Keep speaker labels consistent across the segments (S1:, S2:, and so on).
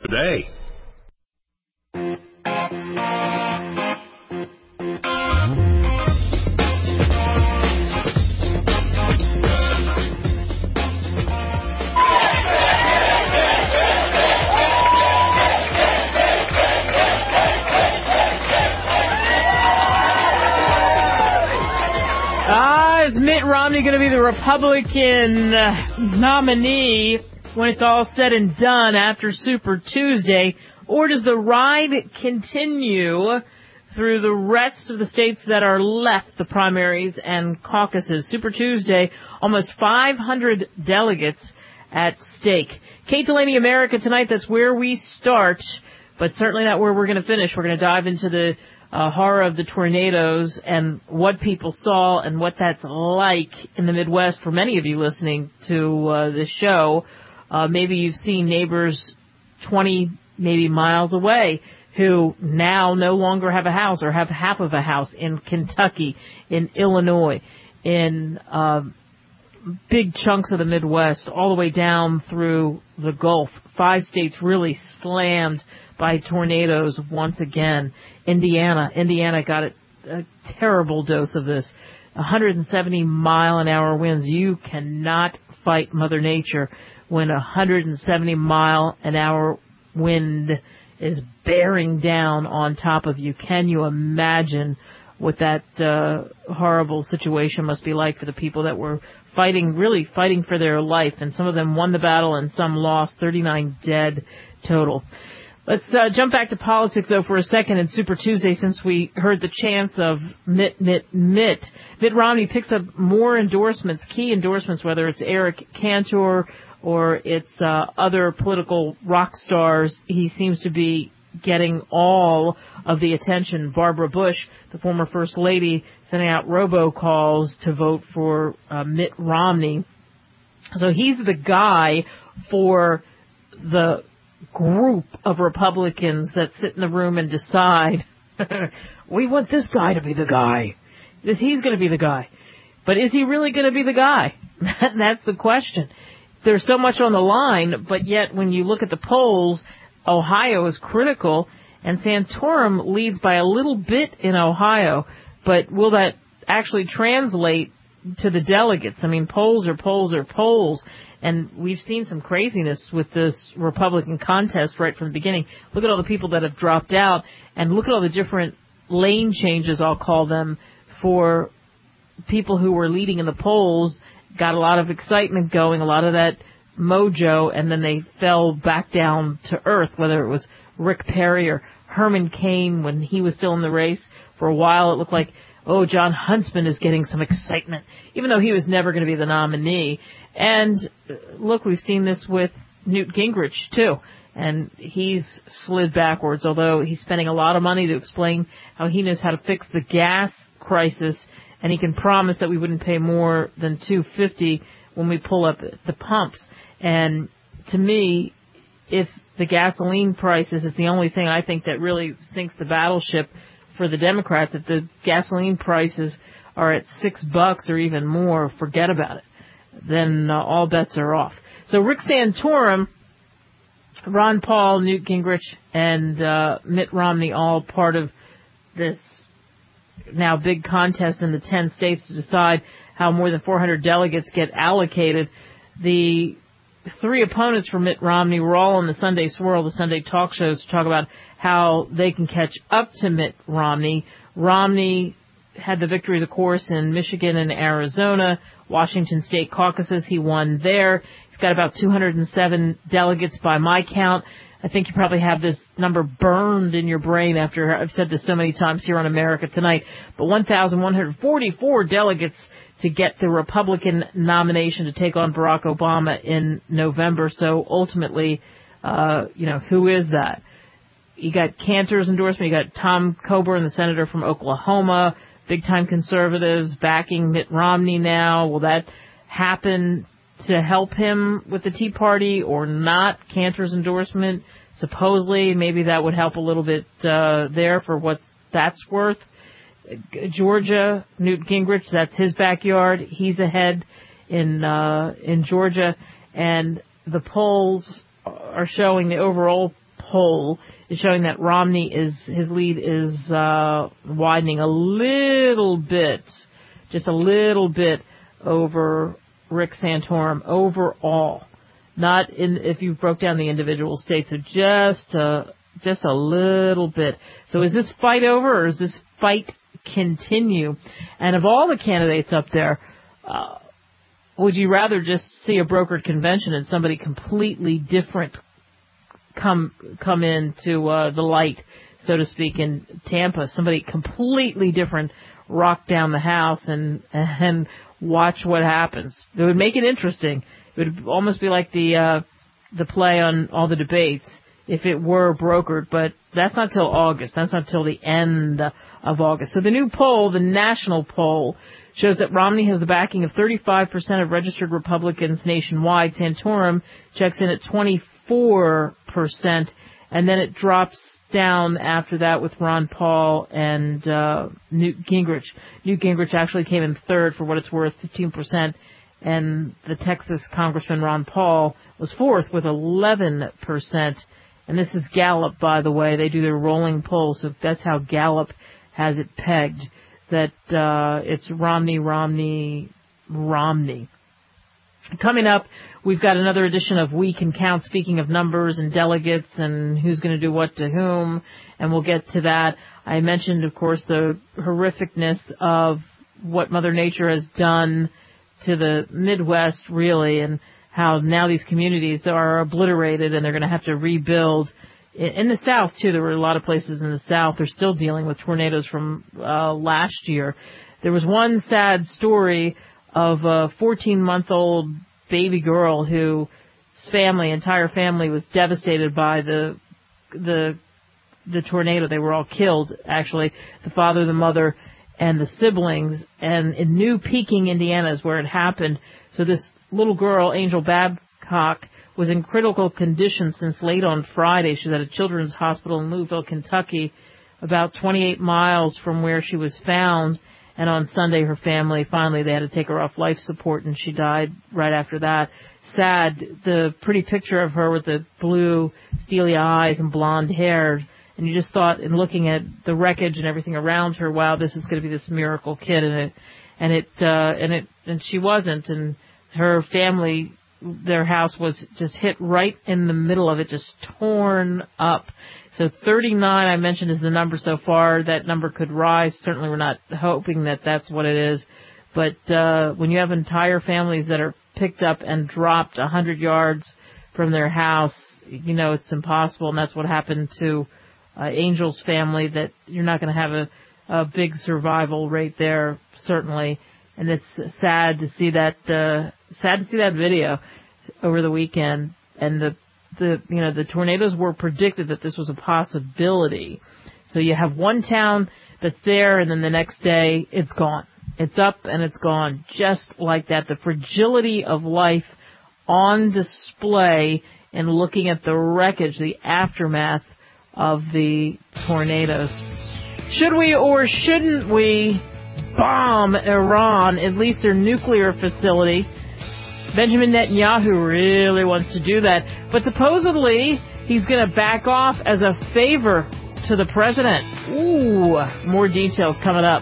S1: today.
S2: Is Mitt Romney going to be the Republican nominee when it's all said and done after Super Tuesday? Or does the ride continue through the rest of the states that are left, the primaries and caucuses? Super Tuesday, almost 500 delegates at stake. Kate Delaney, America Tonight, that's where we start, but certainly not where we're going to finish. We're going to dive into the horror of the tornadoes and what people saw and what that's like in the Midwest. For many of you listening to this show, maybe you've seen neighbors 20 maybe miles away who now no longer have a house or have half of a house in Kentucky, in Illinois, in big chunks of the Midwest, all the way down through the Gulf. 5 states really slammed by tornadoes once again. Indiana got a terrible dose of this. 170-mile-an-hour winds. You cannot fight Mother Nature when 170-mile-an-hour wind is bearing down on top of you. Can you imagine what that horrible situation must be like for the people that were really fighting for their life? And some of them won the battle and some lost. 39 dead total. Let's jump back to politics, though, for a second in Super Tuesday, since we heard the chants of Mitt. Mitt Romney picks up more endorsements, key endorsements, whether it's Eric Cantor or it's other political rock stars. He seems to be getting all of the attention. Barbara Bush, the former First Lady, sending out robocalls to vote for Mitt Romney. So he's the guy for the group of Republicans that sit in the room and decide, we want this guy to be the guy. He's going to be the guy. But is he really going to be the guy? That's the question. There's so much on the line, but yet when you look at the polls, Ohio is critical, and Santorum leads by a little bit in Ohio. But will that actually translate to the delegates? I mean, polls are polls are polls. And we've seen some craziness with this Republican contest right from the beginning. Look at all the people that have dropped out, and look at all the different lane changes, I'll call them, for people who were leading in the polls. Got a lot of excitement going, a lot of that mojo, and then they fell back down to earth, whether it was Rick Perry or Herman Cain when he was still in the race. For a while it looked like, oh, John Huntsman is getting some excitement, even though he was never going to be the nominee. And look, we've seen this with Newt Gingrich, too. And he's slid backwards, although he's spending a lot of money to explain how he knows how to fix the gas crisis, and he can promise that we wouldn't pay more than $2.50 when we pull up the pumps. And to me, if the gasoline prices is the only thing I think that really sinks the battleship for the Democrats, if the gasoline prices are at $6 or even more, forget about it. Then all bets are off. So Rick Santorum, Ron Paul, Newt Gingrich, and Mitt Romney, all part of this now big contest in the 10 states to decide how more than 400 delegates get allocated. The 3 opponents for Mitt Romney were all on the Sunday Swirl, the Sunday talk shows, to talk about how they can catch up to Mitt Romney. Romney had the victories, of course, in Michigan and Arizona. Washington State caucuses, he won there. He's got about 207 delegates by my count. I think you probably have this number burned in your brain after I've said this so many times here on America Tonight. But 1,144 delegates to get the Republican nomination to take on Barack Obama in November. So ultimately, who is that? You got Cantor's endorsement. You got Tom Coburn, the senator from Oklahoma, big-time conservatives backing Mitt Romney now. Will that happen to help him with the Tea Party or not? Cantor's endorsement, supposedly, maybe that would help a little bit there for what that's worth. Georgia, Newt Gingrich, that's his backyard. He's ahead in Georgia, and the polls are showing, the overall poll is showing that his lead is widening a little bit, just a little bit over Rick Santorum overall. Not if you broke down the individual states, so just a little bit. So is this fight over, or is this fight continue? And of all the candidates up there, would you rather just see a brokered convention and somebody completely different come into the light, so to speak, in Tampa? Somebody completely different rock down the house and watch what happens. It would make it interesting. It would almost be like the play on all the debates if it were brokered, but that's not till August. That's not till the end of August. So the new poll, the national poll, shows that Romney has the backing of 35% of registered Republicans nationwide. Santorum checks in at 24%, and then it drops down after that with Ron Paul and Newt Gingrich. Newt Gingrich actually came in third, for what it's worth, 15%, and the Texas Congressman Ron Paul was fourth with 11%. And this is Gallup, by the way. They do their rolling poll, so that's how Gallup has it pegged, that it's Romney. Coming up, we've got another edition of We Can Count, speaking of numbers and delegates and who's going to do what to whom, and we'll get to that. I mentioned, of course, the horrificness of what Mother Nature has done to the Midwest, really, and how now these communities are obliterated and they're going to have to rebuild. In the South, too, there were a lot of places in the South. They're still dealing with tornadoes from last year. There was one sad story of a 14-month-old baby girl whose entire family was devastated by the tornado. They were all killed, actually, the father, the mother, and the siblings. And in New Peking, Indiana is where it happened. So this little girl, Angel Babcock, was in critical condition since late on Friday. She was at a children's hospital in Louisville, Kentucky, about 28 miles from where she was found. And on Sunday, her family, finally, they had to take her off life support, and she died right after that. Sad, the pretty picture of her with the blue, steely eyes and blonde hair. And you just thought, in looking at the wreckage and everything around her, wow, this is going to be this miracle kid. And she wasn't. And her family, their house was just hit right in the middle of it, just torn up. So 39, I mentioned, is the number so far. That number could rise. Certainly we're not hoping that that's what it is. But when you have entire families that are picked up and dropped 100 yards from their house, you know it's impossible. And that's what happened to Angel's family, that you're not going to have a big survival rate there, certainly. And it's sad to see that video over the weekend. And the tornadoes were predicted that this was a possibility. So you have one town that's there, and then the next day it's gone. It's up and it's gone, just like that. The fragility of life on display in looking at the wreckage, the aftermath of the tornadoes. Should we or shouldn't we bomb Iran, at least their nuclear facility? Benjamin Netanyahu really wants to do that, but supposedly he's going to back off as a favor to the president. Ooh, more details coming up.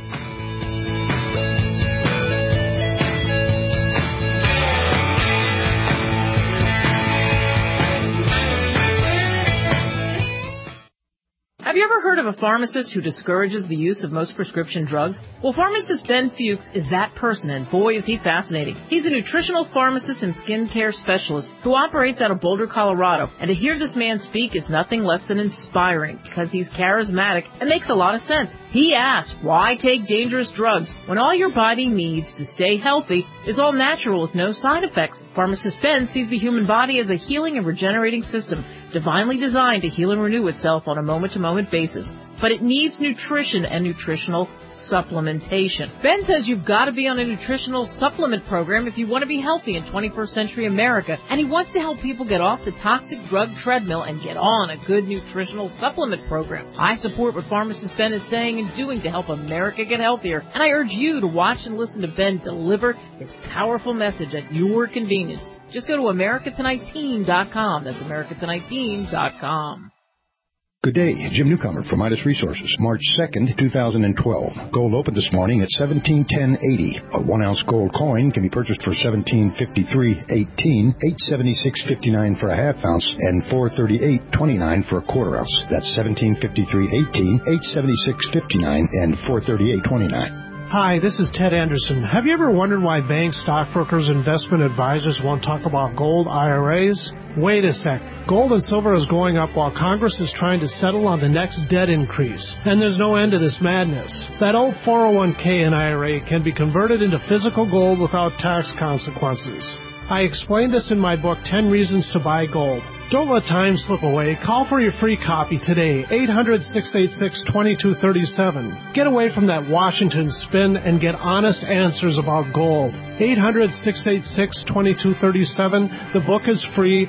S2: Have you ever heard of a pharmacist who discourages the use of most prescription drugs? Well, pharmacist Ben Fuchs is that person, and boy is he fascinating. He's a nutritional pharmacist and skincare specialist who operates out of Boulder, Colorado, and to hear this man speak is nothing less than inspiring because he's charismatic and makes a lot of sense. He asks, why take dangerous drugs when all your body needs to stay healthy is all natural with no side effects? Pharmacist Ben sees the human body as a healing and regenerating system, divinely designed to heal and renew itself on a moment-to-moment basis. But it needs nutrition and nutritional supplementation. Ben says you've got to be on a nutritional supplement program if you want to be healthy in 21st century America, and he wants to help people get off the toxic drug treadmill and get on a good nutritional supplement program. I support what pharmacist Ben is saying and doing to help America get healthier, and I urge you to watch and listen to Ben deliver his powerful message at your convenience. Just go to AmericaTonightTeam.com. That's AmericaTonightTeam.com.
S1: Good day, Jim Newcomer from Midas Resources, March 2nd, 2012. Gold opened this morning at $17.1080. A 1-ounce gold coin can be purchased for $17.53.18, $876.59 for a half ounce, and $438.29 for a quarter ounce. That's $17.53.18, $876.59, and $438.29.
S3: Hi, this is Ted Anderson. Have you ever wondered why banks, stockbrokers, investment advisors won't talk about gold IRAs? Wait a sec. Gold and silver is going up while Congress is trying to settle on the next debt increase. And there's no end to this madness. That old 401k and IRA can be converted into physical gold without tax consequences. I explained this in my book, 10 Reasons to Buy Gold. Don't let time slip away. Call for your free copy today, 800-686-2237. Get away from that Washington spin and get honest answers about gold. 800-686-2237. The book is free,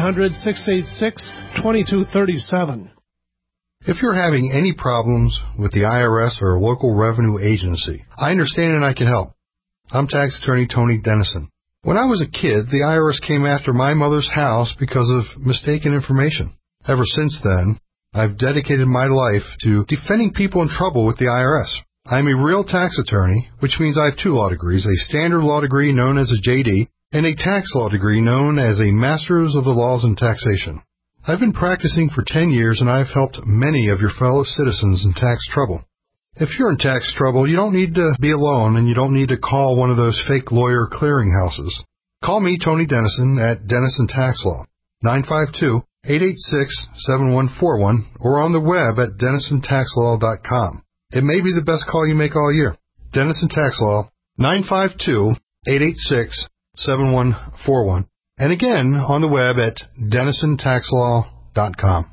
S3: 800-686-2237.
S4: If you're having any problems with the IRS or a local revenue agency, I understand and I can help. I'm tax attorney Tony Dennison. When I was a kid, the IRS came after my mother's house because of mistaken information. Ever since then, I've dedicated my life to defending people in trouble with the IRS. I'm a real tax attorney, which means I have 2 law degrees, a standard law degree known as a JD, and a tax law degree known as a Master's of the Laws in Taxation. I've been practicing for 10 years, and I've helped many of your fellow citizens in tax trouble. If you're in tax trouble, you don't need to be alone, and you don't need to call one of those fake lawyer clearinghouses. Call me, Tony Dennison, at Dennison Tax Law, 952-886-7141, or on the web at DennisonTaxLaw.com. It may be the best call you make all year. Dennison Tax Law, 952-886-7141. And again, on the web at DennisonTaxLaw.com.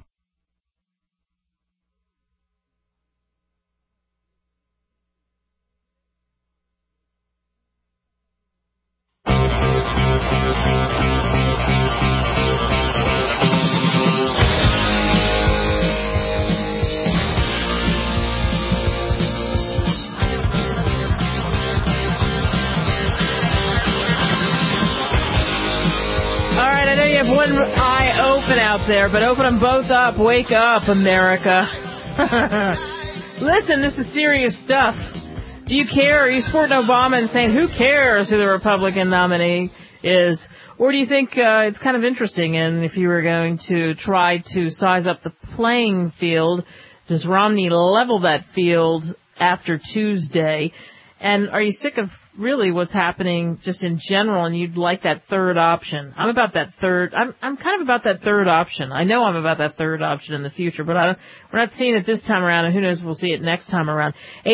S2: One eye open out there, but open them both up. Wake up, America. Listen, this is serious stuff. Do you care? Are you supporting Obama and saying, who cares who the Republican nominee is? Or do you think it's kind of interesting, and if you were going to try to size up the playing field, does Romney level that field after Tuesday? And are you sick of really what's happening just in general, and you'd like that third option? I'm about that third. I'm kind of about that third option. I know I'm about that third option in the future, but we're not seeing it this time around, and who knows if we'll see it next time around.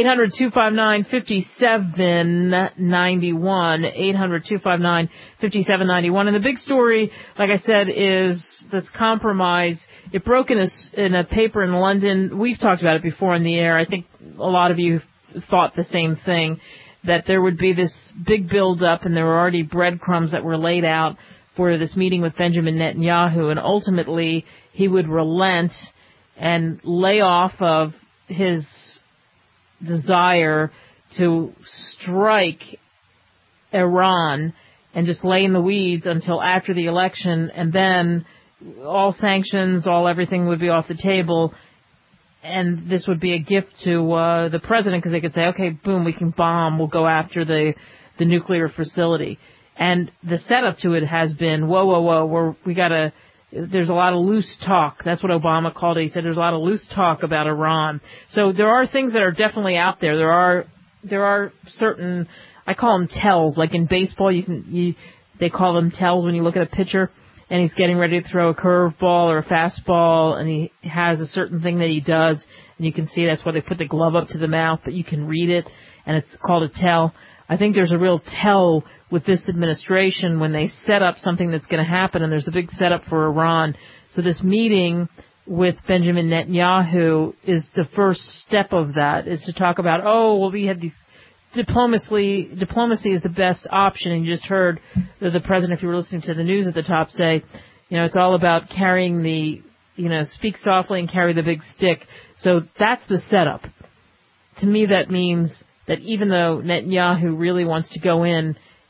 S2: 800-259-5791. 800-259-5791. And the big story, like I said, is this compromise. It broke in a paper in London. We've talked about it before on the air. I think a lot of you thought the same thing, that there would be this big build-up, and there were already breadcrumbs that were laid out for this meeting with Benjamin Netanyahu, and ultimately he would relent and lay off of his desire to strike Iran and just lay in the weeds until after the election, and then all sanctions, everything would be off the table. And this would be a gift to the president, because they could say, okay, boom, we can bomb. We'll go after the nuclear facility. And the setup to it has been, whoa, there's a lot of loose talk. That's what Obama called it. He said there's a lot of loose talk about Iran. So there are things that are definitely out there. There are certain, I call them tells. Like in baseball, they call them tells when you look at a pitcher and he's getting ready to throw a curveball or a fastball, and he has a certain thing that he does, and you can see that's why they put the glove up to the mouth, but you can read it, and it's called a tell. I think there's a real tell with this administration when they set up something that's going to happen, and there's a big setup for Iran. So this meeting with Benjamin Netanyahu is the first step of that, is to talk about, we had these diplomacy is the best option. And you just heard the president, if you were listening to the news at the top, say, it's all about carrying speak softly and carry the big stick. So that's the setup. To me, that means that even though Netanyahu really wants to go in,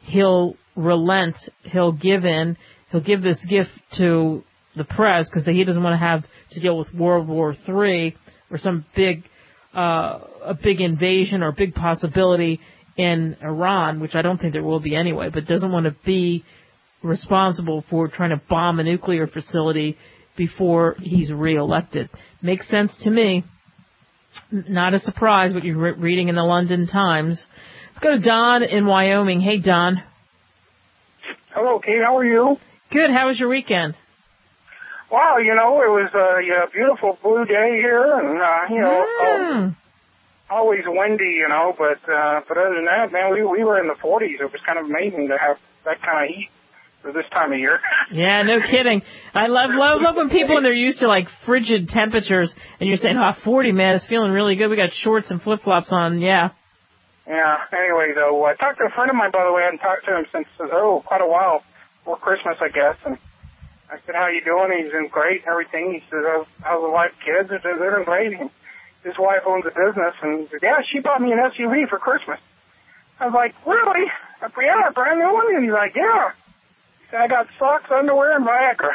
S2: he'll relent, he'll give in, he'll give this gift to the press because he doesn't want to have to deal with World War III or some a big invasion or big possibility in Iran, which I don't think there will be anyway, but doesn't want to be responsible for trying to bomb a nuclear facility before he's reelected. Makes sense to me. Not a surprise what you're reading in the London Times. Let's go to Don in Wyoming. Hey, Don.
S5: Hello, Kate. How are you?
S2: Good. How was your weekend?
S5: Wow, it was a beautiful blue day here, and, always windy, but other than that, man, we were in the 40s. It was kind of amazing to have that kind of heat for this time of year.
S2: Yeah, no kidding. I love when people, when they're used to, like, frigid temperatures, and you're saying, 40, man, it's feeling really good. We got shorts and flip-flops on, yeah.
S5: Yeah, anyway, though, I talked to a friend of mine, by the way. I hadn't talked to him since, quite a while, before Christmas, I guess, and I said, how you doing? He's doing great and everything. He said, how's the wife, kids? I said, they're doing great. And his wife owns a business, and he said, yeah, she bought me an SUV for Christmas. I was like, really? Yeah, a brand new one? And he's like, yeah. He said, I got socks, underwear, and Viagra.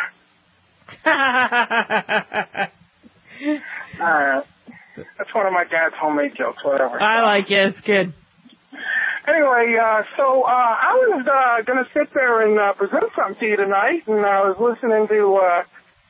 S5: That's one of my dad's homemade jokes, whatever.
S2: I like it. It's good.
S5: Anyway, so I was going to sit there and present something to you tonight, and I was listening to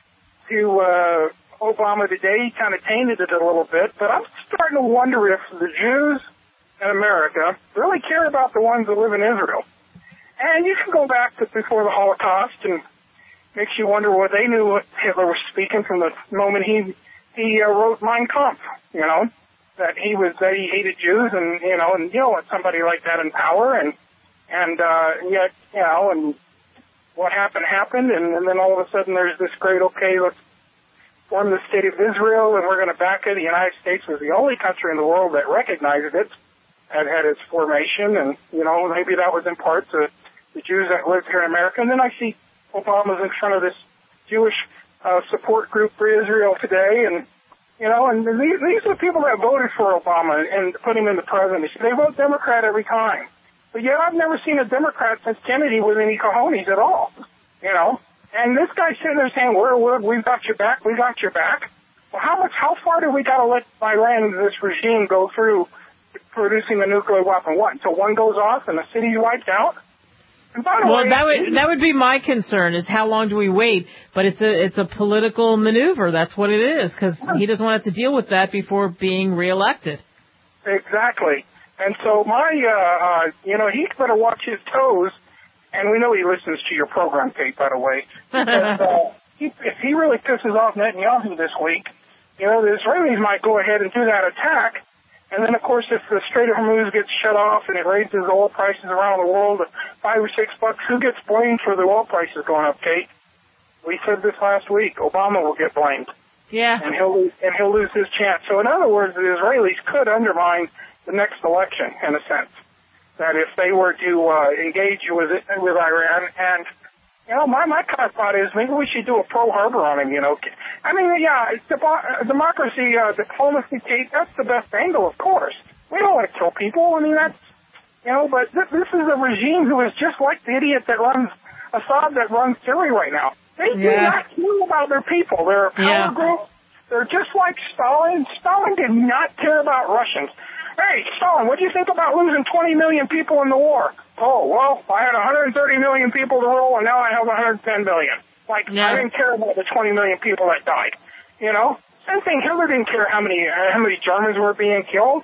S5: Obama today. He kind of tainted it a little bit, but I'm starting to wonder if the Jews in America really care about the ones that live in Israel. And you can go back to before the Holocaust, and makes you wonder what they knew what Hitler was speaking from the moment he wrote Mein Kampf, that he hated Jews, and with somebody like that in power, and yet, and what happened, and then all of a sudden there's this great, okay, let's form the state of Israel, and we're going to back it. The United States was the only country in the world that recognized it, had its formation, and, maybe that was in part to the Jews that lived here in America. And then I see Obama's in front of this Jewish support group for Israel today, and and these are the people that voted for Obama and put him in the presidency. They vote Democrat every time. But yet I've never seen a Democrat since Kennedy with any cojones at all, And this guy's sitting there saying, we've got your back, we got your back. Well, how far do we got to let Iran, this regime, go through producing the nuclear weapon? What, until one goes off and the city's wiped out?
S2: Well, that would be my concern, is how long do we wait? But it's a political maneuver. That's what it is, because he doesn't want to have to deal with that before being reelected.
S5: Exactly. And so he better watch his toes. And we know he listens to your program, Kate, by the way. If he really pisses off Netanyahu this week, the Israelis might go ahead and do that attack. And then, of course, if the Strait of Hormuz gets shut off and it raises oil prices around the world to $5 or $6, who gets blamed for the oil prices going up, Kate? We said this last week. Obama will get blamed.
S2: Yeah.
S5: And he'll lose his chance. So, in other words, the Israelis could undermine the next election, in a sense. That if they were to engage with Iran, and my kind of thought is maybe we should do a Pearl Harbor on him. I mean, democracy, diplomacy, Kate, that's the best angle, of course. We don't want to kill people. I mean, that's but this is a regime who is just like the idiot that runs Assad, that runs Syria right now. They do not care about their people. They're a power group. They're just like Stalin. Stalin did not care about Russians. Hey, Stalin, what do you think about losing 20 million people in the war? Oh, well, I had 130 million people to rule, and now I have 110 million. I didn't care about the 20 million people that died. Same thing. Hitler didn't care how many Germans were being killed.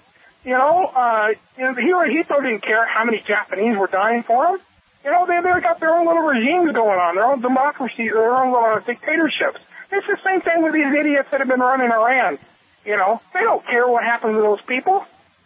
S5: Hitler didn't care how many Japanese were dying for him. They got their own little regimes going on, their own democracies, their own little dictatorships. It's the same thing with these idiots that have been running Iran. They don't care what happens to those people.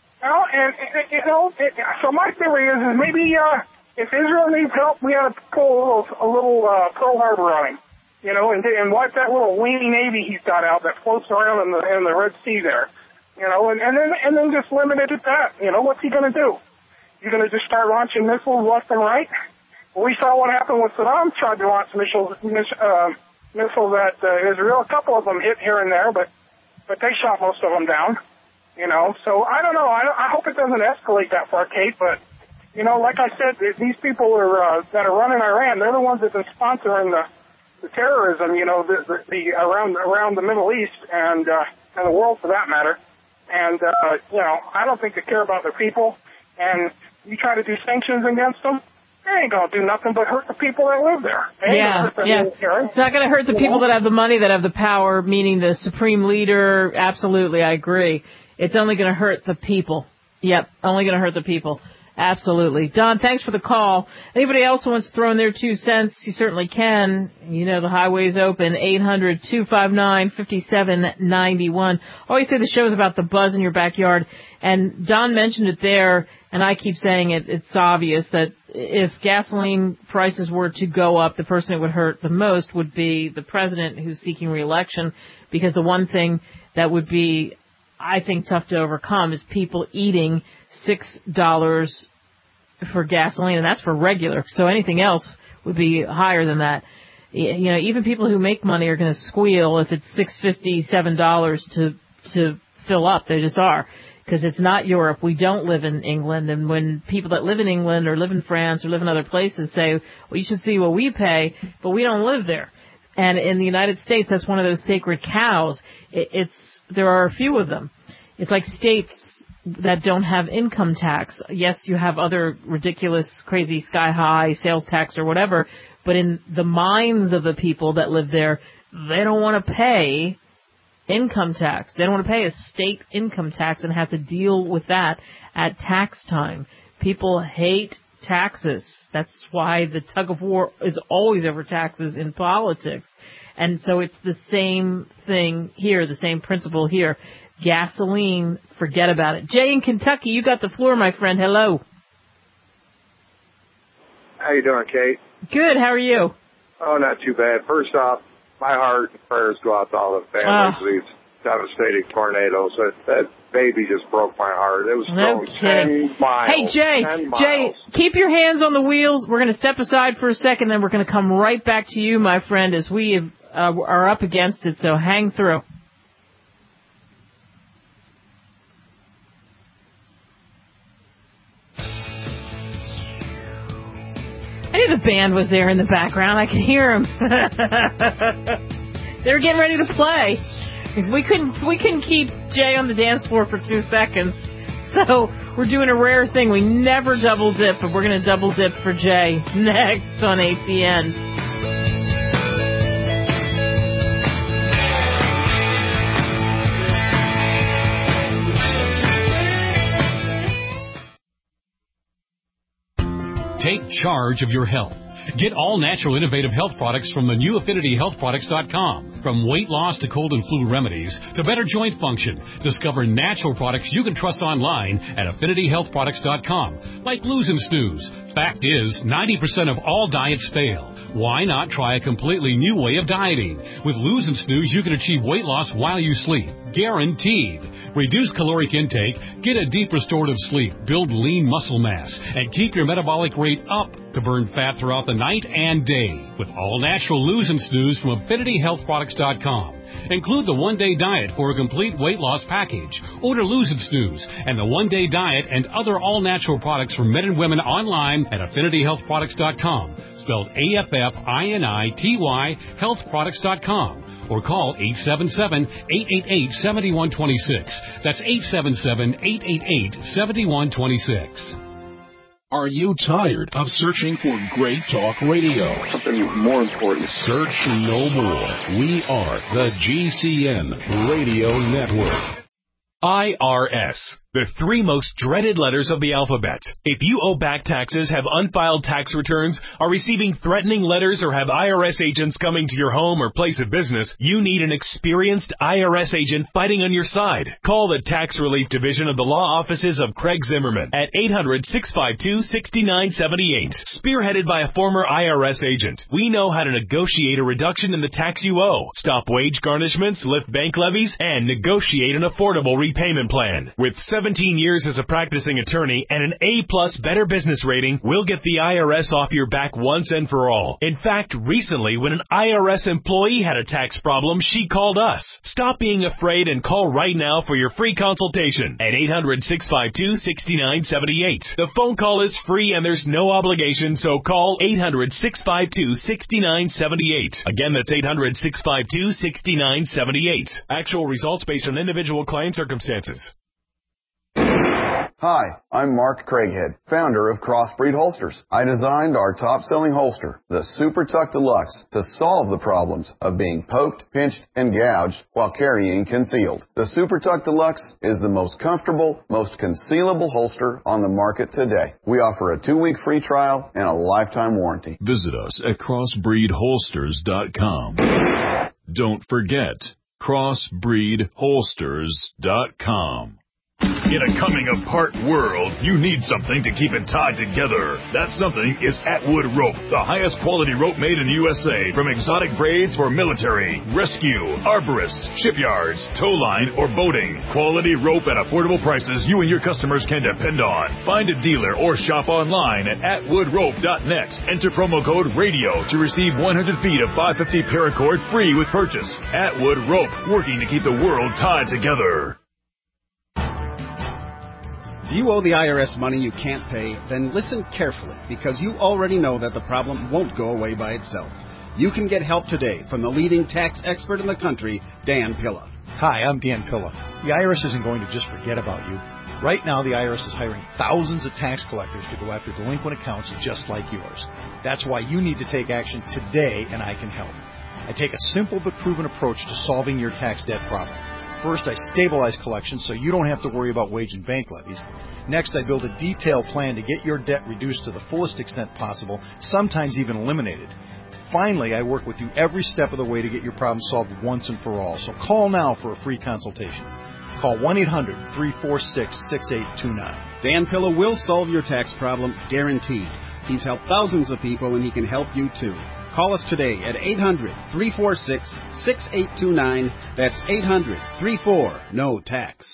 S5: So my theory is maybe if Israel needs help, we ought to pull a little Pearl Harbor on him, and wipe that little weenie navy he's got out that floats around in the Red Sea there, and then just limit it at that. What's he going to do? He's going to just start launching missiles left and right? Well, we saw what happened when Saddam tried to launch missiles at Israel. A couple of them hit here and there, but they shot most of them down. So I don't know. I hope it doesn't escalate that far, Kate, but You know, like I said, these people are that are running Iran, they're the ones that have been sponsoring the terrorism, you know, the around the Middle East and the world for that matter. And you know, I don't think they care about their people. And you try to do sanctions against them, they ain't gonna do nothing but hurt the people that live there.
S2: Yeah. It's not gonna hurt the people that have the money, that have the power, meaning the supreme leader. Absolutely, I agree. It's only gonna hurt the people. Yep, only gonna hurt the people. Absolutely. Don, thanks for the call. Anybody else who wants to throw in their 2 cents, you certainly can. You know the highway's open, 800-259-5791. Always say the show's about the buzz in your backyard. And Don mentioned it there, and I keep saying it, it's obvious that if gasoline prices were to go up, the person it would hurt the most would be the president who's seeking re-election, because the one thing that would be, I think, tough to overcome is people eating $6 for gasoline, and that's for regular. So anything else would be higher than that. You know, even people who make money are going to squeal if it's $6.50, $7 to fill up. They just are, because it's not Europe. We don't live in England, and when people that live in England or live in France or live in other places say, well, you should see what we pay, but we don't live there. And in the United States, that's one of those sacred cows. There are a few of them. It's like states that don't have income tax. Yes, you have other ridiculous, crazy, sky-high sales tax or whatever, but in the minds of the people that live there, they don't want to pay income tax. They don't want to pay a state income tax and have to deal with that at tax time. People hate taxes. That's why the tug of war is always over taxes in politics. And so it's the same thing here, the same principle here. Gasoline, forget about it. Jay in Kentucky, you got the floor, my friend. Hello.
S6: How you doing, Kate?
S2: Good. How are you?
S6: Oh, not too bad. First off, my heart and prayers go out to all the families of these devastating tornadoes. That baby just broke my heart. It was thrown 10 miles.
S2: Hey, Jay, keep your hands on the wheels. We're going to step aside for a second, then we're going to come right back to you, my friend, as we are up against it, so hang through. I knew the band was there in the background. I could hear them. They were getting ready to play. We couldn't keep Jay on the dance floor for 2 seconds. So we're doing a rare thing. We never double dip, but we're going to double dip for Jay next on APN.
S7: Take charge of your health. Get all natural innovative health products from the new AffinityHealthProducts.com. From weight loss to cold and flu remedies to better joint function, discover natural products you can trust online at AffinityHealthProducts.com, like Lose and Snooze. Fact is, 90% of all diets fail. Why not try a completely new way of dieting? With Lose and Snooze, you can achieve weight loss while you sleep. Guaranteed. Reduce caloric intake, get a deep restorative sleep, build lean muscle mass, and keep your metabolic rate up to burn fat throughout the night and day. With all natural Lose and Snooze from AffinityHealthProducts.com. Include the one-day diet for a complete weight loss package. Order Lose and Snooze and the one-day diet and other all-natural products for men and women online at AffinityHealthProducts.com. Spelled AFFINITY, healthproducts.com. Or call 877-888-7126. That's 877-888-7126.
S8: Are you tired of searching for great talk radio?
S6: Something more important.
S8: Search no more. We are the GCN Radio Network. IRS, the 3 most dreaded letters of the alphabet. If you owe back taxes, have unfiled tax returns, are receiving threatening letters, or have IRS agents coming to your home or place of business, you need an experienced IRS agent fighting on your side. Call the Tax Relief Division of the law offices of Craig Zimmerman at 800-652-6978. Spearheaded by a former IRS agent, we know how to negotiate a reduction in the tax you owe, stop wage garnishments, lift bank levies, and negotiate an affordable repayment plan. With 7 17 years as a practicing attorney and an A-plus Better Business rating will get the IRS off your back once and for all. In fact, recently, when an IRS employee had a tax problem, she called us. Stop being afraid and call right now for your free consultation at 800-652-6978. The phone call is free and there's no obligation, so call 800-652-6978. Again, that's 800-652-6978. Actual results based on individual client circumstances.
S9: Hi, I'm Mark Craighead, founder of Crossbreed Holsters. I designed our top-selling holster, the Super Tuck Deluxe, to solve the problems of being poked, pinched, and gouged while carrying concealed. The Super Tuck Deluxe is the most comfortable, most concealable holster on the market today. We offer a 2-week free trial and a lifetime warranty.
S10: Visit us at crossbreedholsters.com. Don't forget, crossbreedholsters.com. In a coming-apart world, you need something to keep it tied together. That something is Atwood Rope, the highest quality rope made in the USA, from exotic braids for military, rescue, arborists, shipyards, tow line, or boating. Quality rope at affordable prices you and your customers can depend on. Find a dealer or shop online at atwoodrope.net. Enter promo code RADIO to receive 100 feet of 550 paracord free with purchase. Atwood Rope, working to keep the world tied together.
S11: If you owe the IRS money you can't pay, then listen carefully, because you already know that the problem won't go away by itself. You can get help today from the leading tax expert in the country, Dan Pilla.
S12: Hi, I'm Dan Pilla. The IRS isn't going to just forget about you. Right now, the IRS is hiring thousands of tax collectors to go after delinquent accounts just like yours. That's why you need to take action today, and I can help. I take a simple but proven approach to solving your tax debt problem. First, I stabilize collections so you don't have to worry about wage and bank levies. Next, I build a detailed plan to get your debt reduced to the fullest extent possible, sometimes even eliminated. Finally, I work with you every step of the way to get your problem solved once and for all. So call now for a free consultation. Call 1-800-346-6829.
S11: Dan Pilla will solve your tax problem, guaranteed. He's helped thousands of people, and he can help you too. Call us today at 800-346-6829. That's 800-34-NO-TAX.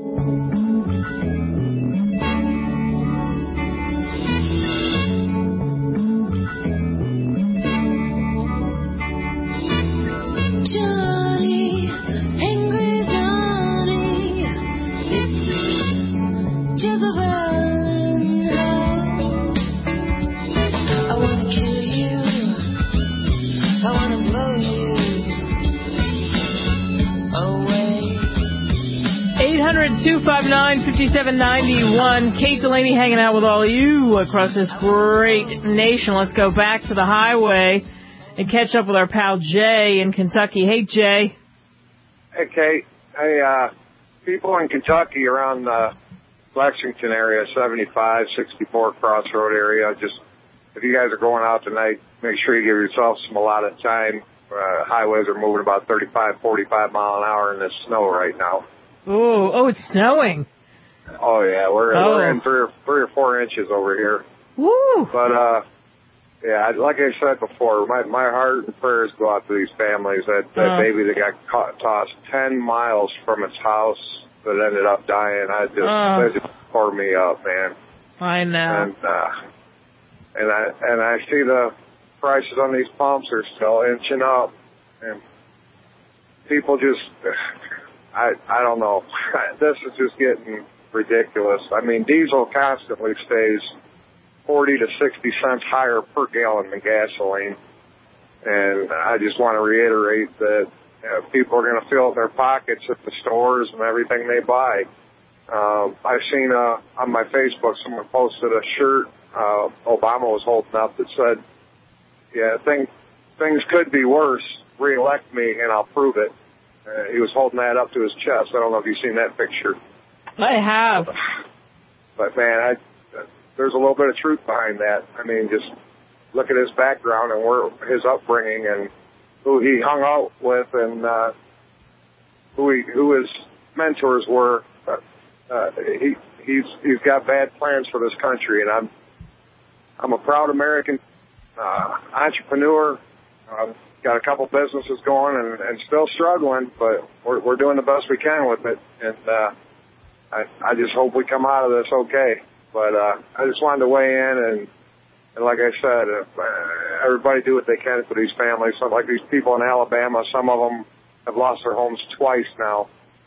S13: Johnny, angry Johnny, listen to the violin. I want to kill you. I want to blow you away.
S2: 800-259-5791. Kate Delaney hanging out with all of you across this great nation. Let's go back to the highway and catch up with our pal Jay in Kentucky. Hey, Jay.
S6: Hey, Kate. Hey, people in Kentucky around the Lexington area, 75, 64 Crossroad area, just if you guys are going out tonight, make sure you give yourself some allotted time. Highways are moving about 35, 45 mile an hour in this snow right now.
S2: Oh, it's snowing.
S6: Oh, yeah, we're in 3 or 4 inches over here.
S2: Woo!
S6: But, yeah, like I said before, my heart and prayers go out to these families. That baby that got tossed 10 miles from its house that ended up dying. That just tore me up, man.
S2: I know.
S6: And I see the prices on these pumps are still inching up, and people just, I don't know. This is just getting ridiculous. I mean, diesel constantly stays 40 to 60 cents higher per gallon than gasoline. And I just want to reiterate that people are going to fill their pockets at the stores and everything they buy. I've seen on my Facebook someone posted a shirt Obama was holding up that said, yeah, things could be worse. Re-elect me and I'll prove it. He was holding that up to his chest. I don't know if you've seen that picture.
S2: I have.
S6: But, man, there's a little bit of truth behind that. I mean, just look at his background and his upbringing and who he hung out with and who his mentors were. He's got bad plans for this country, and I'm a proud American entrepreneur. Got a couple businesses going and still struggling, but we're doing the best we can with it. And I just hope we come out of this okay. But I just wanted to weigh in, and like I said, everybody do what they can for these families. So like these people in Alabama, some of them have lost their homes twice now,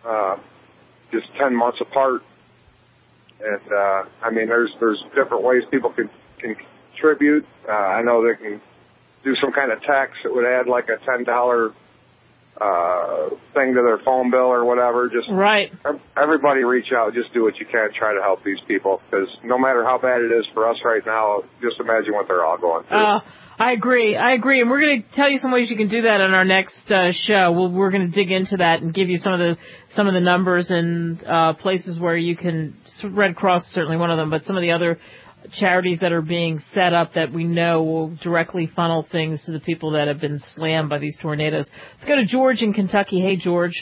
S6: just 10 months apart. And I mean, there's different ways people can contribute. I know they can do some kind of tax that would add like a $10 thing to their phone bill or whatever. Just
S2: right.
S6: Everybody reach out. Just do what you can. Try to help these people, because no matter how bad it is for us right now, just imagine what they're all going through.
S2: I agree, and we're going to tell you some ways you can do that on our next show. We're going to dig into that and give you some of the numbers and places where you can. Red Cross is certainly one of them, but some of the other charities that are being set up that we know will directly funnel things to the people that have been slammed by these tornadoes. Let's go to George in Kentucky. Hey, George.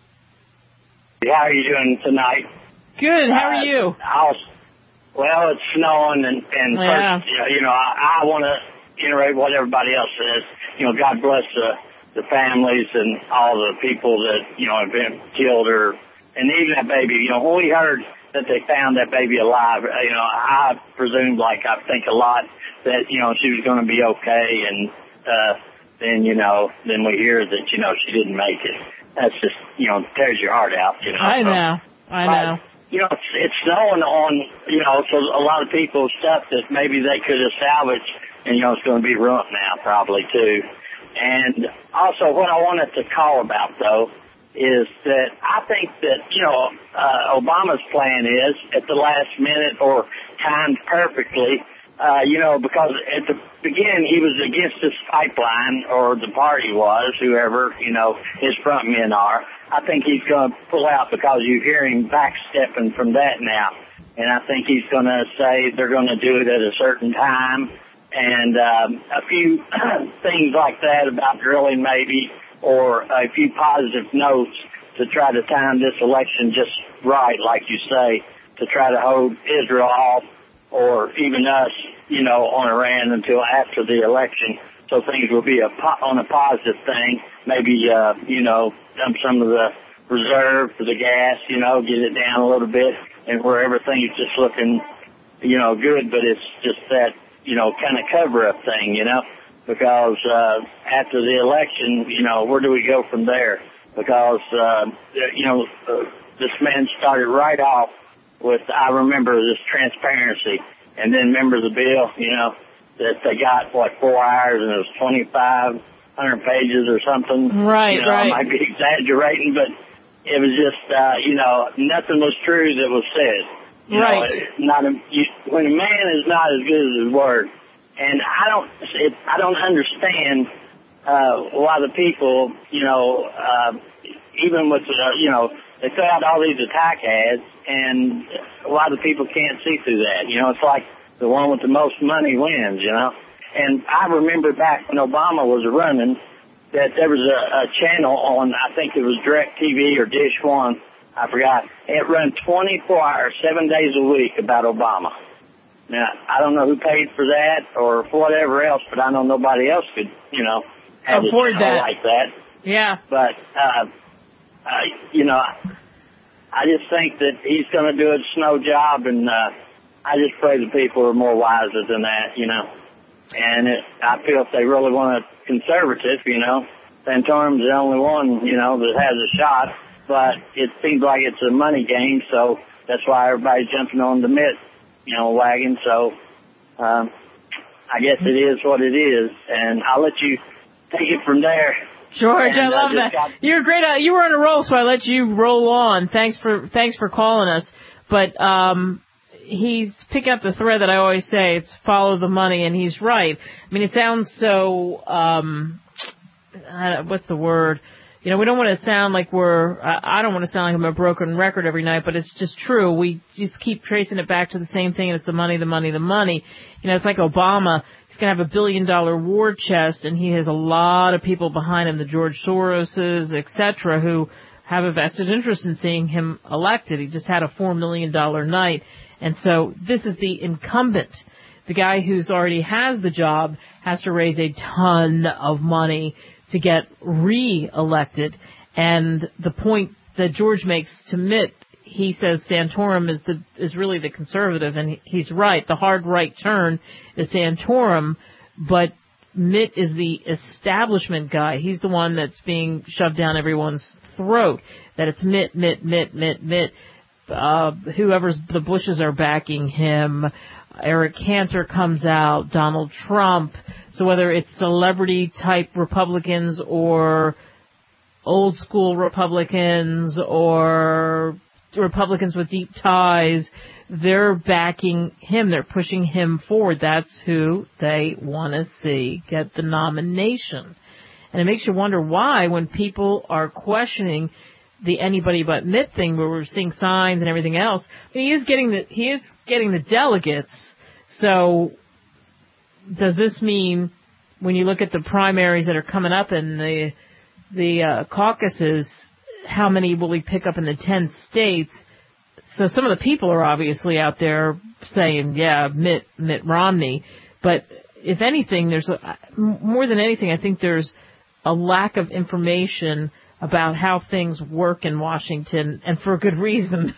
S14: How are you doing tonight?
S2: Good. How are you?
S14: Well, it's snowing, and
S2: yeah.
S14: First, I want to iterate what everybody else says. God bless the families and all the people that have been killed, and even that baby. When we heard that they found that baby alive, I presumed, like I think a lot, that she was going to be okay, and then we hear that she didn't make it. That's just tears your heart out.
S2: I know.
S14: But, it's snowing on, so a lot of people's stuff that maybe they could have salvaged, and it's going to be ruined now probably too. And also, what I wanted to call about though is that I think that, Obama's plan is at the last minute or timed perfectly, because at the beginning he was against this pipeline, or the party was, whoever, his front men are. I think he's going to pull out because you hear him backstepping from that now. And I think he's going to say they're going to do it at a certain time. And a few things like that about drilling maybe, or a few positive notes to try to time this election just right, like you say, to try to hold Israel off, or even us, on Iran until after the election, so things will be on a positive thing. Maybe, dump some of the reserve for the gas, get it down a little bit, and where everything's just looking, good, but it's just that, kind of cover-up thing, because after the election, where do we go from there? Because, this man started right off with, I remember this transparency, and then remember the bill, that they got, 4 hours, and it was 2,500 pages or something.
S2: Right, right.
S14: I might be exaggerating, but it was just, nothing was true that was said.
S2: Right.
S14: When a man is not as good as his word, and I don't understand why the people, even with they throw out all these attack ads, and a lot of people can't see through that. It's like the one with the most money wins. And I remember back when Obama was running, that there was a channel on, I think it was DirecTV or Dish One, I forgot. It ran 24 hours, 7 days a week about Obama. Now, I don't know who paid for that or for whatever else, but I know nobody else could, have
S2: afford
S14: a channel
S2: that
S14: like that.
S2: Yeah.
S14: But, I just think that he's going to do a snow job, and I just pray the people are more wiser than that, And I feel if they really want a conservative, Santorum's the only one, that has a shot. But it seems like it's a money game, so that's why everybody's jumping on the Mitt, wagon. So I guess it is what it is, and I'll let you take it from there.
S2: George, I love that. You're great. You were on a roll, so I let you roll on. Thanks for calling us. But he's picking up the thread that I always say. It's follow the money, and he's right. I mean, it sounds so. What's the word? We don't want to sound like I don't want to sound like I'm a broken record every night, but it's just true. We just keep tracing it back to the same thing, and it's the money, the money, the money. It's like Obama. He's going to have $1 billion war chest, and he has a lot of people behind him, the George Soroses, etc., who have a vested interest in seeing him elected. He just had a $4 million night. And so this is the incumbent. The guy who's already has the job has to raise a ton of money to get re-elected. And the point that George makes to Mitt, he says Santorum is really the conservative, and he's right. The hard right turn is Santorum, but Mitt is the establishment guy. He's the one that's being shoved down everyone's throat. That it's Mitt. Whoever's the Bushes are backing him. Eric Cantor comes out. Donald Trump. So whether it's celebrity type Republicans or old school Republicans or Republicans with deep ties, they're backing him. They're pushing him forward. That's who they want to see get the nomination. And it makes you wonder why, when people are questioning the anybody but Mitt thing, where we're seeing signs and everything else, I mean, he is getting the delegates. So does this mean when you look at the primaries that are coming up in the caucuses, how many will he pick up in the 10 states? So some of the people are obviously out there saying, yeah, Mitt Romney. But if anything, more than anything, I think there's a lack of information about how things work in Washington, and for a good reason,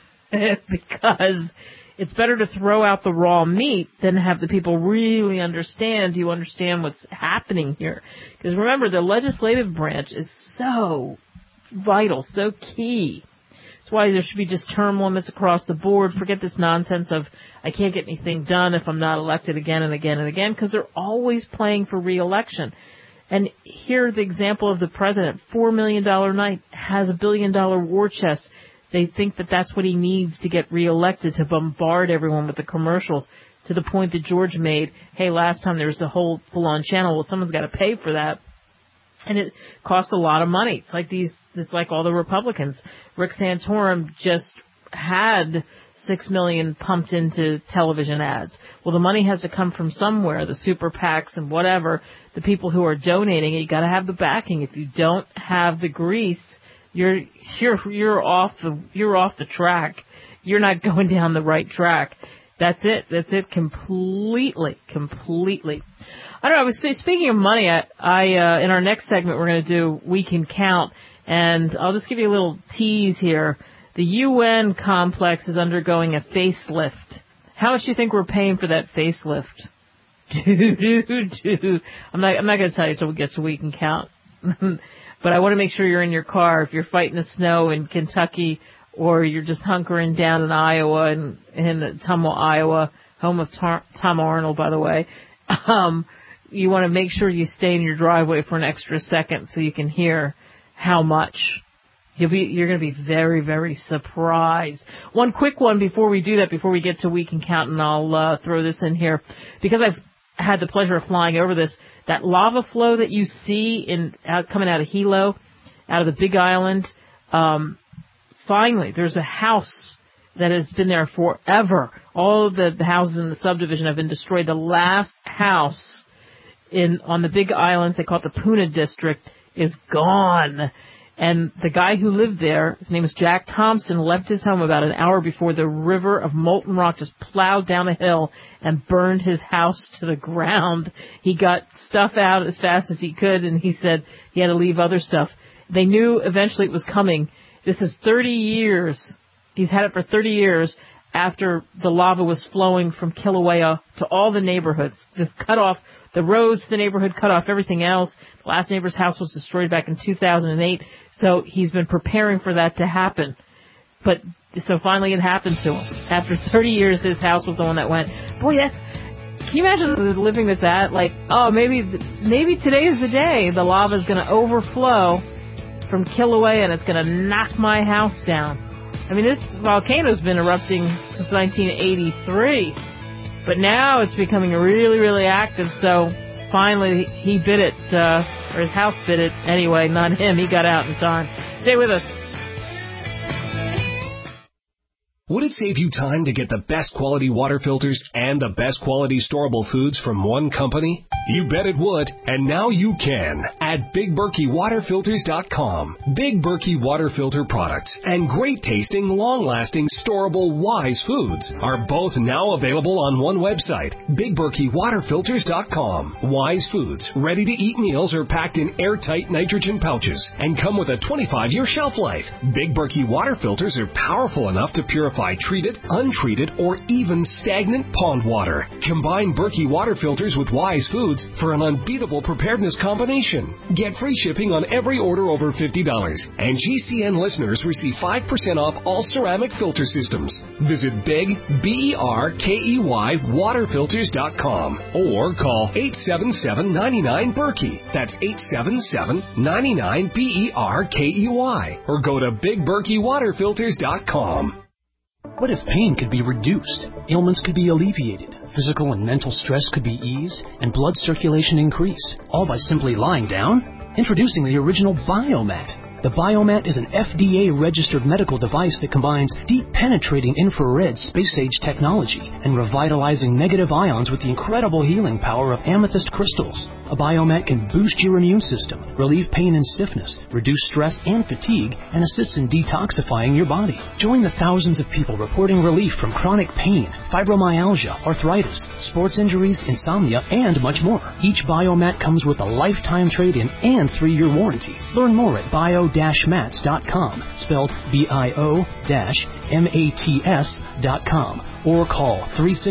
S2: because it's better to throw out the raw meat than have the people really understand. Do you understand what's happening here? Because remember, the legislative branch is so vital, so key. That's why there should be just term limits across the board. Forget this nonsense of I can't get anything done if I'm not elected again and again and again, because they're always playing for re-election. And here, the example of the president, $4 million night, has $1 billion war chest. They think that that's what he needs to get reelected, to bombard everyone with the commercials, to the point that George made, hey, last time there was a whole full-on channel. Well, someone's got to pay for that. And it costs a lot of money. It's like all the Republicans. Rick Santorum just had $6 million pumped into television ads. Well, the money has to come from somewhere, the super PACs and whatever, the people who are donating it. You got to have the backing. If you don't have the grease, you're off the track. You're not going down the right track. That's it completely. I don't know, I was speaking of money, I in our next segment we're going to do We Can Count, and I'll just give you a little tease here. The UN complex is undergoing a facelift. How much do you think we're paying for that facelift? I'm not going to tell you until we get to We Can Count. But I want to make sure you're in your car if you're fighting the snow in Kentucky, or you're just hunkering down in Iowa, in Tumwa, Iowa, home of Tom Arnold, by the way. You want to make sure you stay in your driveway for an extra second so you can hear how much. You're going to be very, very surprised. One quick one before we do that, before we get to We Can Count, and I'll throw this in here, because I've had the pleasure of flying over this. That lava flow that you see coming out of Hilo, out of the Big Island, finally, there's a house that has been there forever. All of the houses in the subdivision have been destroyed. The last house on the Big Islands, they call it the Puna District, is gone. And the guy who lived there, his name is Jack Thompson, left his home about an hour before the river of molten rock just plowed down a hill and burned his house to the ground. He got stuff out as fast as he could, and he said he had to leave other stuff. They knew eventually it was coming. This is 30 years. He's had it for 30 years after the lava was flowing from Kilauea to all the neighborhoods. Just cut off the roads to the neighborhood, cut off everything else. The last neighbor's house was destroyed back in 2008. So he's been preparing for that to happen. So finally it happened to him. After 30 years, his house was the one that went. Boy, can you imagine living with that? Like, oh, maybe today is the day the lava is going to overflow from Kilauea and it's going to knock my house down. I mean, this volcano's been erupting since 1983, but now it's becoming really, really active. So finally, he bit it, or his house bit it. Anyway, not him. He got out in time. Stay with us.
S15: Would it save you time to get the best quality water filters and the best quality storable foods from one company? You bet it would, and now you can at BigBerkeyWaterFilters.com. Big Berkey water filter products and great tasting, long-lasting, storable Wise foods are both now available on one website, BigBerkeyWaterFilters.com. Wise foods, ready-to-eat meals are packed in airtight nitrogen pouches and come with a 25-year shelf life. Big Berkey water filters are powerful enough to purify treated, untreated, or even stagnant pond water. Combine Berkey water filters with Wise foods for an unbeatable preparedness combination. Get free shipping on every order over $50, and GCN listeners receive 5% off all ceramic filter systems. Visit Big, BERKEY, waterfilters.com or call 877-99-BERKEY. That's 877-99-BERKEY, or go to BigBerkeyWaterFilters.com.
S16: What if pain could be reduced, ailments could be alleviated, physical and mental stress could be eased, and blood circulation increased, all by simply lying down? Introducing the original Biomat. The Biomat is an FDA-registered medical device that combines deep penetrating infrared space-age technology and revitalizing negative ions with the incredible healing power of amethyst crystals. A Biomat can boost your immune system, relieve pain and stiffness, reduce stress and fatigue, and assists in detoxifying your body. Join the thousands of people reporting relief from chronic pain, fibromyalgia, arthritis, sports injuries, insomnia, and much more. Each Biomat comes with a lifetime trade-in and 3-year warranty. Learn more at bio-mats.com, spelled bio-mats.com. Or call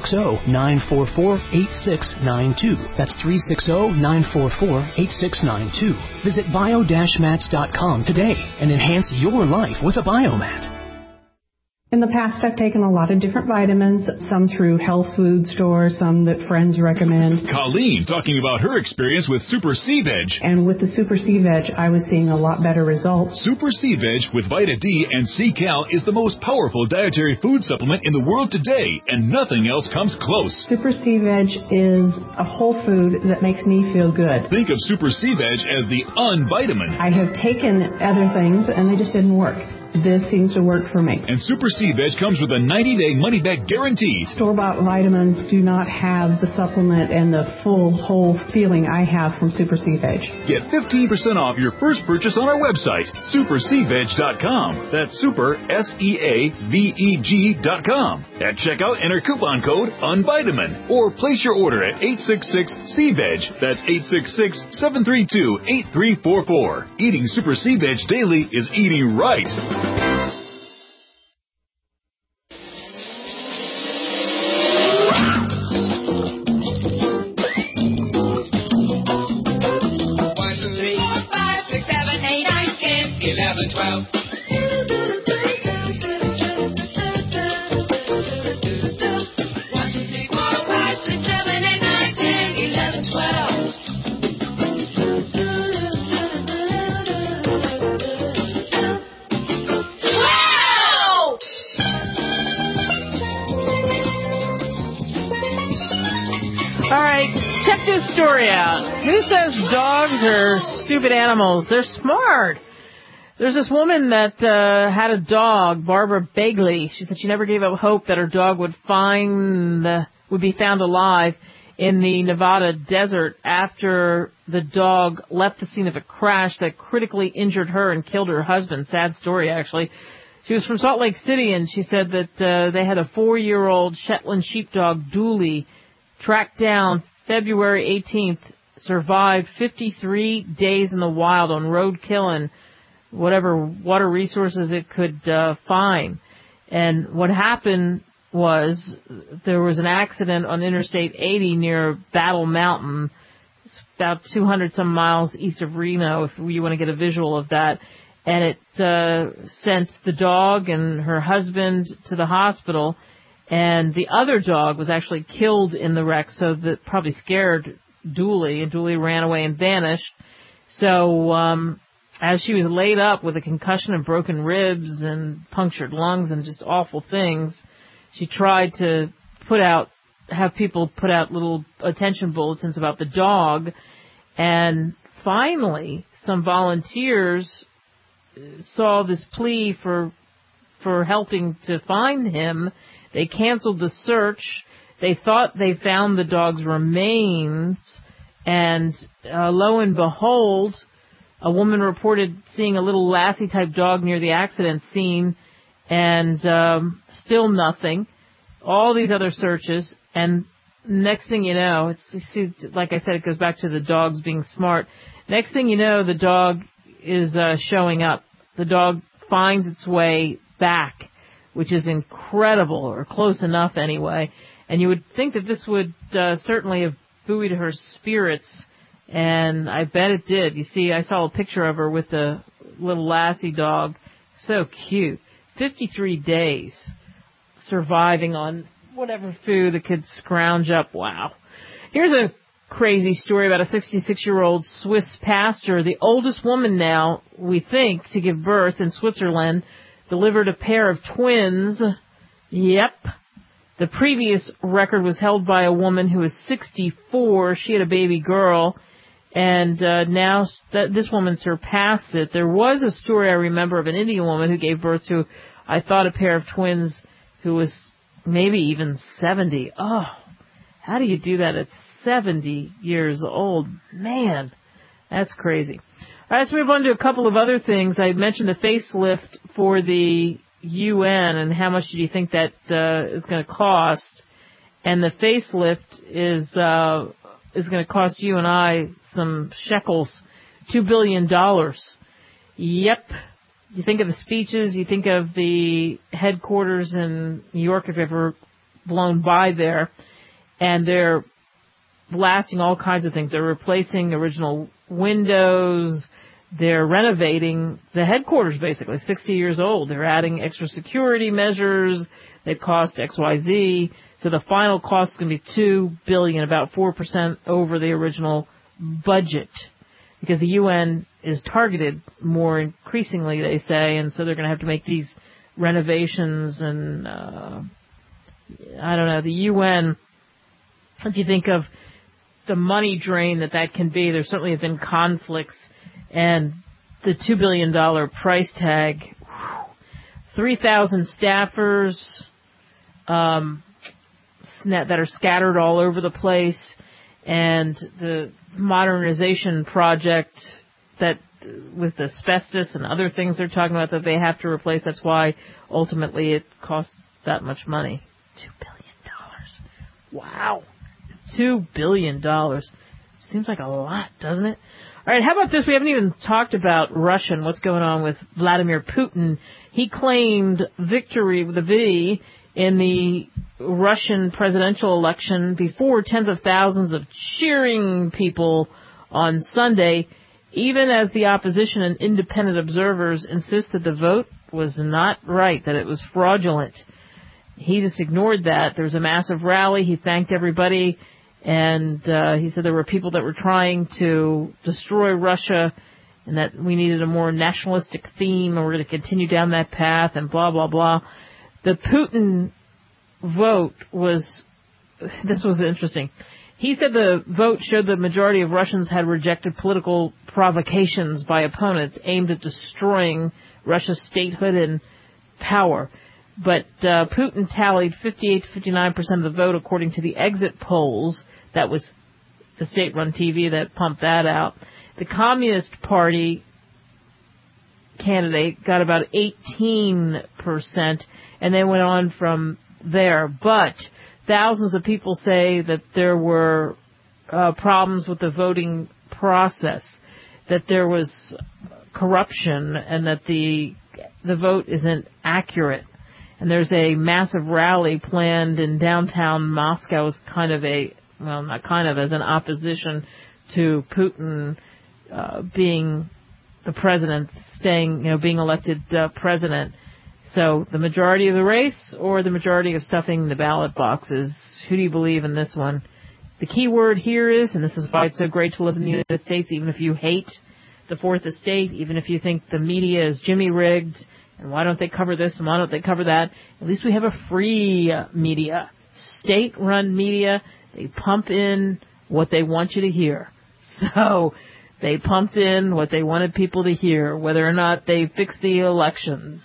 S16: 360-944-8692. That's 360-944-8692. Visit bio-mats.com today and enhance your life with a Biomat.
S17: In the past, I've taken a lot of different vitamins, some through health food stores, some that friends recommend.
S10: Colleen talking about her experience with Super C-Veg.
S17: And with the Super C-Veg, I was seeing a lot better results.
S10: Super C-Veg with Vita D and C-Cal is the most powerful dietary food supplement in the world today, and nothing else comes close.
S17: Super C-Veg is a whole food that makes me feel good.
S10: Think of Super C-Veg as the unvitamin.
S17: I have taken other things, and they just didn't work. This seems to work for me.
S10: And Super C-Veg comes with a 90-day money-back guarantee.
S17: Store-bought vitamins do not have the supplement and the full, whole feeling I have from Super C-Veg.
S10: Get 15% off your first purchase on our website, supercveg.com. That's super, SEAVEG.com. At checkout, enter coupon code UNVITAMIN. Or place your order at 866-C-VEG. That's 866-732-8344. Eating Super C-Veg daily is eating right.
S2: Story out. Who says dogs are stupid animals? They're smart. There's this woman that had a dog, Barbara Begley. She said she never gave up hope that her dog would be found alive in the Nevada desert after the dog left the scene of a crash that critically injured her and killed her husband. Sad story, actually. She was from Salt Lake City, and she said that they had a 4-year-old Shetland sheepdog, Dooley, tracked down February 18th, survived 53 days in the wild on roadkill and whatever water resources it could find. And what happened was there was an accident on Interstate 80 near Battle Mountain. It's about 200 some miles east of Reno, if you want to get a visual of that. And it sent the dog and her husband to the hospital. And the other dog was actually killed in the wreck, so that probably scared Dooley, and Dooley ran away and vanished. So as she was laid up with a concussion and broken ribs and punctured lungs and just awful things, she tried to have people put out little attention bulletins about the dog. And finally, some volunteers saw this plea for for helping to find him. They canceled the search. They thought they found the dog's remains, and lo and behold, a woman reported seeing a little Lassie-type dog near the accident scene, and still nothing. All these other searches, and next thing you know, like I said, it goes back to the dogs being smart. Next thing you know, the dog is showing up. The dog finds its way back, which is incredible, or close enough anyway. And you would think that this would certainly have buoyed her spirits, and I bet it did. You see, I saw a picture of her with the little Lassie dog. So cute. 53 days surviving on whatever food the kids scrounge up. Wow. Here's a crazy story about a 66-year-old Swiss pastor, the oldest woman now, we think, to give birth in Switzerland, delivered a pair of twins. Yep. The previous record was held by a woman who was 64. She had a baby girl, and now this woman surpassed it. There was a story I remember of an Indian woman who gave birth to, I thought, a pair of twins who was maybe even 70. Oh, how do you do that at 70 years old? Man, that's crazy. All right, let's move on to a couple of other things. I mentioned the facelift for the UN, and how much do you think that is going to cost? And the facelift is going to cost you and I some shekels, $2 billion. Yep. You think of the speeches, you think of the headquarters in New York, if you've ever blown by there, and they're blasting all kinds of things. They're replacing original windows. They're renovating the headquarters, basically, 60 years old. They're adding extra security measures. They cost XYZ. So the final cost is going to be $2 billion, about 4% over the original budget, because the UN is targeted more increasingly, they say, and so they're going to have to make these renovations. And I don't know, the UN, if you think of the money drain that can be, there certainly have been conflicts. And the $2 billion price tag, 3,000 staffers that are scattered all over the place, and the modernization project that with asbestos and other things they're talking about that they have to replace. That's why ultimately it costs that much money. $2 billion. Wow. $2 billion. Seems like a lot, doesn't it? All right, how about this? We haven't even talked about Russia and what's going on with Vladimir Putin. He claimed victory with a V in the Russian presidential election before tens of thousands of cheering people on Sunday, even as the opposition and independent observers insist that the vote was not right, that it was fraudulent. He just ignored that. There was a massive rally. He thanked everybody. And he said there were people that were trying to destroy Russia and that we needed a more nationalistic theme and we're going to continue down that path and blah, blah, blah. The Putin vote this was interesting. He said the vote showed the majority of Russians had rejected political provocations by opponents aimed at destroying Russia's statehood and power. But Putin tallied 58 to 59% of the vote according to the exit polls. That was the state-run TV that pumped that out. The Communist Party candidate got about 18%, and they went on from there. But thousands of people say that there were problems with the voting process, that there was corruption, and that the vote isn't accurate. And there's a massive rally planned in downtown Moscow as as an opposition to Putin being the president, being elected president. So the majority of the race or the majority of stuffing the ballot boxes? Who do you believe in this one? The key word here is, and this is why it's so great to live in the United States, even if you hate the Fourth Estate, even if you think the media is jimmy-rigged, and why don't they cover this and why don't they cover that? At least we have a free media, state-run media. They pump in what they want you to hear. So they pumped in what they wanted people to hear, whether or not they fixed the elections.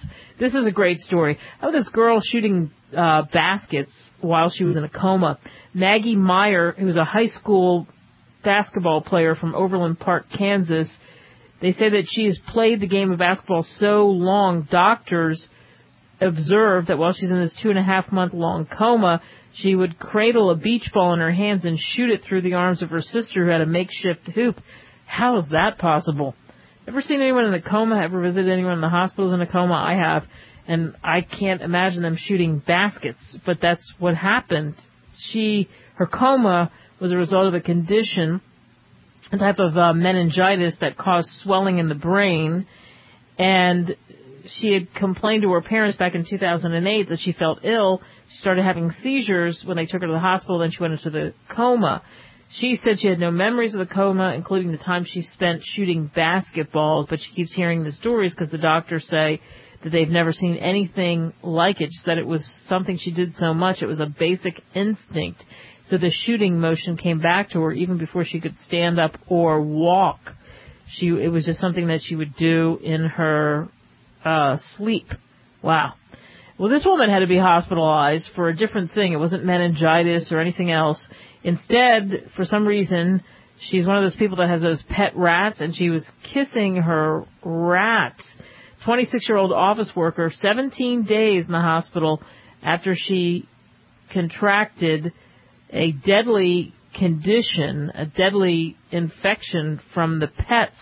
S2: This is a great story. How about this girl shooting baskets while she was in a coma? Maggie Meyer, who was a high school basketball player from Overland Park, Kansas. They say that she has played the game of basketball so long, doctors observed that while she's in this 2.5-month-long coma, she would cradle a beach ball in her hands and shoot it through the arms of her sister who had a makeshift hoop. How is that possible? Ever seen anyone in a coma? Ever visited anyone in the hospitals in a coma? I have, and I can't imagine them shooting baskets, but that's what happened. Her coma was a result of a condition, a type of meningitis that caused swelling in the brain, and she had complained to her parents back in 2008 that she felt ill. She started having seizures when they took her to the hospital, then she went into the coma. She said she had no memories of the coma, including the time she spent shooting basketballs, but she keeps hearing the stories because the doctors say that they've never seen anything like it. She said it was something she did so much, it was a basic instinct. So the shooting motion came back to her even before she could stand up or walk. It was just something that she would do in her sleep. Wow. Well, this woman had to be hospitalized for a different thing. It wasn't meningitis or anything else. Instead, for some reason, she's one of those people that has those pet rats, and she was kissing her rat. 26-year-old office worker, 17 days in the hospital after she contracted a deadly condition, a deadly infection from the pets.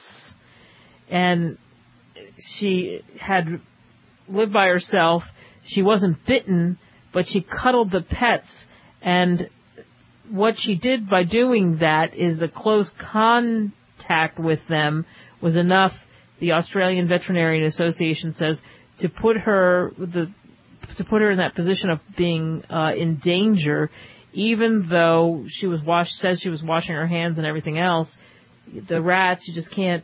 S2: And she had lived by herself. She wasn't bitten, but she cuddled the pets. And what she did by doing that is the close contact with them was enough, the Australian Veterinarian Association says, to put her in that position of being in danger, even though she says she was washing her hands and everything else. The rats, you just can't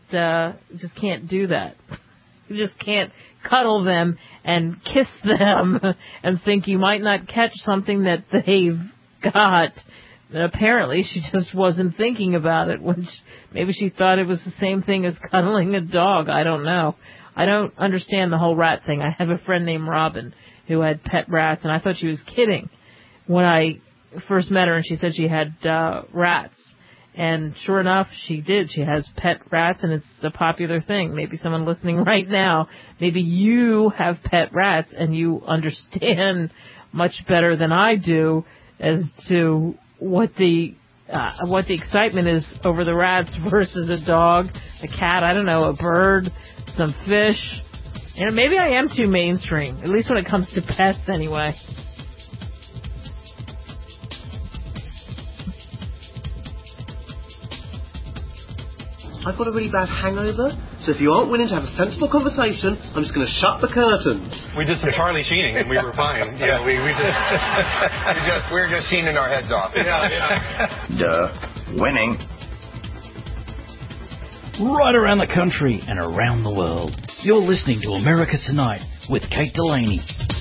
S2: do that. You just can't cuddle them and kiss them and think you might not catch something that they've got. Apparently, she just wasn't thinking about it. Maybe she thought it was the same thing as cuddling a dog. I don't know. I don't understand the whole rat thing. I have a friend named Robin who had pet rats, and I thought she was kidding when I first met her, and she said she had rats. And sure enough, she did. She has pet rats, and it's a popular thing. Maybe someone listening right now, maybe you have pet rats, and you understand much better than I do as to what the excitement is over the rats versus a dog, a cat, I don't know, a bird, some fish. You know, maybe I am too mainstream, at least when it comes to pets anyway.
S18: I've got a really bad hangover, so if you aren't willing to have a sensible conversation, I'm just going to shut the curtains.
S19: We did some Charlie Sheening and we were fine. Yeah, we were just sheening our heads off. Yeah.
S20: Duh. Winning.
S21: Right around the country and around the world. You're listening to America Tonight with Kate Delaney.